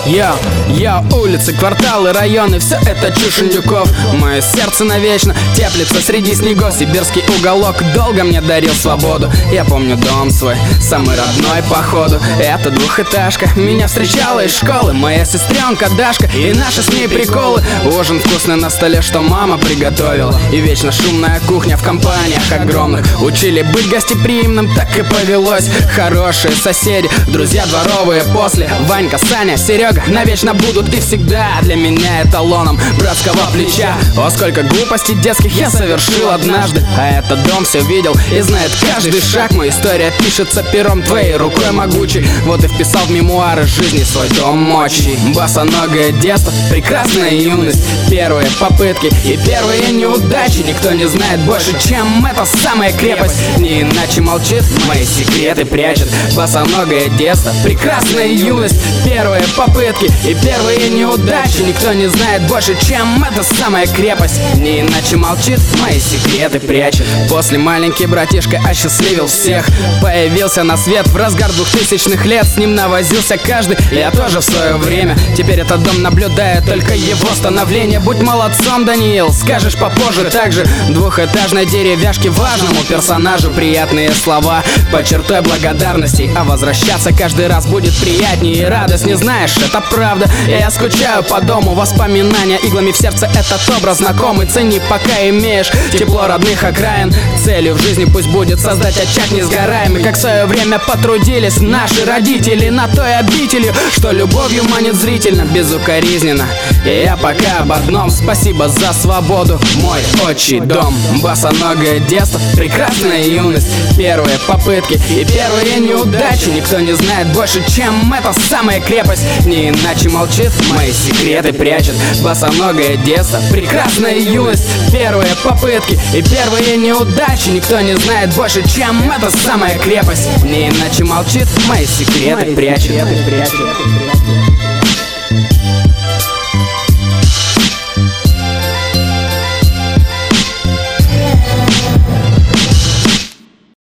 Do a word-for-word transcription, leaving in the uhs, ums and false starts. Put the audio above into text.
Я, я, улицы, кварталы, районы, все это чушь индюков. Мое сердце навечно теплится среди снегов. Сибирский уголок долго мне дарил свободу. Я помню дом свой, самый родной походу. Это двухэтажка, меня встречала из школы моя сестренка Дашка и наши с ней приколы. Ужин вкусный на столе, что мама приготовила, и вечно шумная кухня в компаниях огромных. Учили быть гостеприимным, так и повелось. Хорошие соседи, друзья дворовые после. Ванька, Саня, Серега навечно будут и всегда для меня эталоном братского плеча. О, сколько глупостей детских я совершил однажды, а этот дом все видел и знает каждый шаг. Моя история пишется пером твоей рукой могучей. Вот и вписал в мемуары жизни свой дом мочи. Босоногое детство, прекрасная юность, первые попытки и первые неудачи. Никто не знает больше, чем эта самая крепость. Не иначе молчит, мои секреты прячет. Босоногое детство, прекрасная юность, первые попытки и первые неудачи. Никто не знает больше, чем эта самая крепость. Не иначе молчит, мои секреты прячет. После маленький братишка осчастливил всех. Появился на свет в разгар двухтысячных лет. С ним навозился каждый, я тоже в свое время. Теперь этот дом наблюдает только его становление. Будь молодцом, Даниил, скажешь попозже также. Двухэтажной деревяшке важному персонажу приятные слова под чертой благодарности. А возвращаться каждый раз будет приятнее и радостнее. Знаешь, это правда, я скучаю по дому. Воспоминания иглами в сердце, этот образ знакомый. Цени, пока имеешь тепло родных окраин. Целью в жизни пусть будет создать очаг несгораемый, как в свое время потрудились наши родители на той обители, что любовью манит зрительно, безукоризненно. И я пока об одном: спасибо за свободу, мой отчий дом. Босоногое детство, прекрасная юность, первые попытки и первые неудачи. Никто не знает больше, чем эта самая крепость. Не иначе молчит, мои секреты прячет. Босоногое детство, прекрасная юность, первые попытки и первые неудачи. Никто не знает больше, чем эта самая крепость. Не иначе молчит, мои секреты прячет.